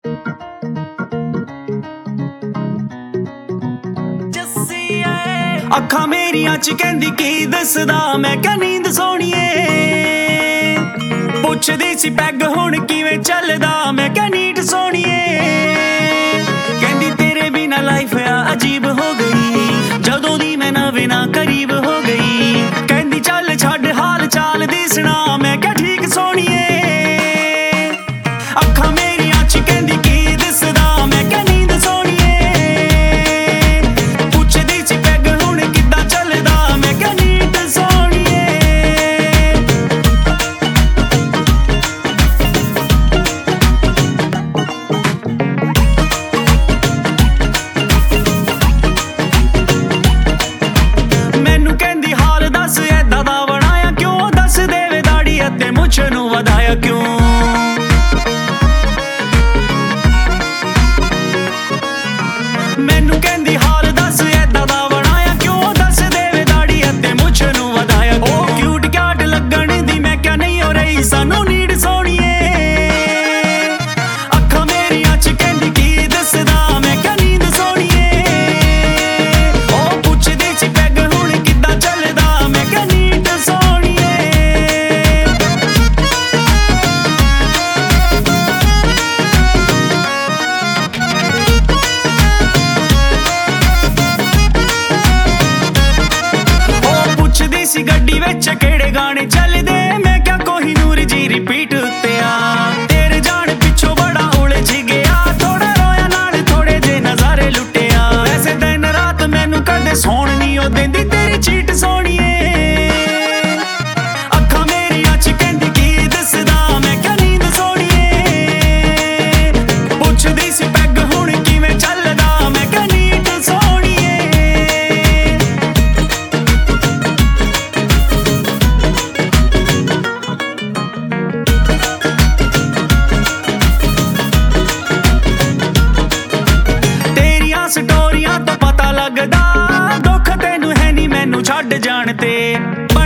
ਅੱਖਾਂ ਮੇਰੀਆਂ ਚ ਕਹਿੰਦੀ ਕੀ ਦੱਸਦਾ, ਮੈਂ ਕਿਹਾ ਨੀਂਦ ਸੋਹਣੀਏ। ਪੁੱਛਦੀ ਸੀ ਪੈਗ ਹੁਣ ਕਿਵੇਂ ਚੱਲਦਾ, ਮੈਂ ਕਿਹਾ ਨੀਟ ਸੋਹਣੀਏ। ਕਹਿੰਦੀ ਤੇਰੇ ਬਿਨਾ ਲਾਈਫ ਆ ਅਜੀਬ ਹੋ ਗਈ, ਜਦੋਂ ਦੀ ਮੈਂ ਨਵੇਂ ਨਾ ਕਰੀਬ ਹੋ ਗਈ। ਕਹਿੰਦੀ ਚੱਲ ਛੱਡ ਹਾਲ ਚਾਲ ਦੀ ਸੁਣਾ, ਮੈਂ ਕਿਹਾ ਠੀਕ ਸੋਹਣੀਏ। ਅੱਖਾਂ ਮੇਰੀਆਂ ਚ ਕਹਿੰਦੀ ਕੀ ਦੱਸਦਾ, ਮੈਂ ਕਿਹਾ ਨੀਂਦ ਸੋਹਣੀਏ। ਪੁੱਛਦੀ ਸੀ ਪੈਗ ਹੁਣ ਕਿੱਦਾਂ ਚੱਲਦਾ, ਮੈਂ ਕਿਹਾ ਨੀਟ ਸੋਹਣੀਏ। ਮੈਨੂੰ ਕਹਿੰਦੀ ਹਾਲ ਦੱਸ ਏਦਾਂ ਦਾ ਬਣਾਇਆ ਕਿਉਂ, ਦੱਸ ਦੇਵੇ ਦਾੜੀ ਅਤੇ ਮੁੱਛ ਨੂੰ ਵਧਾਇਆ ਕਿਉਂ। ਮੈਨੂੰ ਕਹਿੰਦੀ ਹਾਲ ਦੱਸ ਏਦਾਂ ਦਾ ਬਣਾਇਆ ਕਿਉਂ, ਦੱਸ ਦੇਵੇ ਦਾੜੀ ਅਤੇ ਮੁੱਛ ਨੂੰ ਵਧਾਇਆ ਕਿਉਂ। ਉਹ ਕਿਊਟ ਕਿਆਟ ਲੱਗਣ ਦੀ ਮੈਂ ਕਿਹਾ ਨਹੀਂ ਹੋ ਰਹੀ ਸਾਨੂੰ ਨੀਡ ਸੋਹਣੀਏ। ਅੱਖਾਂ ਮੇਰੀਆਂ ਚ ਕਹਿੰਦੀ ਕੀ ਦੱਸਦਾ, ਮੈਂ ਕਿਹਾ ਨੀਂਦ ਸੋਹਣੀਏ। ਉਹ ਪੁੱਛਦੀ ਸੀ ਪੈਗ ਹੁਣ ਕਿੱਦਾਂ ਚੱਲਦਾ, ਮੈਂ ਕਿਹਾ ਨੀਟ ਸੋਹਣੀਏ। ਪੁੱਛਦੀ ਸੀ ਗੱਡੀ ਵਿੱਚ ਕਿਹੜੇ ਗਾਣੇ ਚੱਲਦੇ, ਮੈਂ ਕਿਹਾ ਕੋਹੀਨੂਰ ਜੀ ਰਿਪੀਟ ਉੱਤੇ ਆ। ਤੇਰੇ ਜਾਣ ਪਿੱਛੋਂ ਬੜਾ ਉਲਝ ਗਿਆ, ਥੋੜਾ ਰੋਇਆ ਨਾਲ ਥੋੜੇ ਜੇ ਨਜ਼ਾਰੇ ਲੁੱਟਿਆ। ਵੈਸੇ ਦਿਨ ਰਾਤ ਮੈਨੂੰ ਕਦੇ ਸੌਣ ਨਹੀਂ ਉਹ ਦਿੰਦੀ, ਤੇਰੀ ਚੀਟ ਸੋਹਣੀਏ। ਅੱਖਾਂ ਮੇਰੀਆਂ ਚ ਕਹਿੰਦੀ ਕੀ ਦੱਸਦਾ, ਮੈਂ ਕਿਹਾ ਨੀਂਦ ਸੋਹਣੀਏ। ਪੁੱਛਦੀ ਸੀ ਪੈਗ ਹੁਣ ਕਿਵੇਂ ਚੱਲਦਾ, ਮੈਂ ਕਿਹਾ ਨੀਟ ਸੋਹਣੀਏ। ਤੇਰੀਆਂ ਸਟੋਰੀਆਂ ਤੋਂ ਪਤਾ ਲੱਗਦਾ, ਦੁੱਖ ਤੈਨੂੰ ਹੈ ਨੀ ਮੈਨੂੰ ਛੱਡ ਜਾਣ ਤੇ।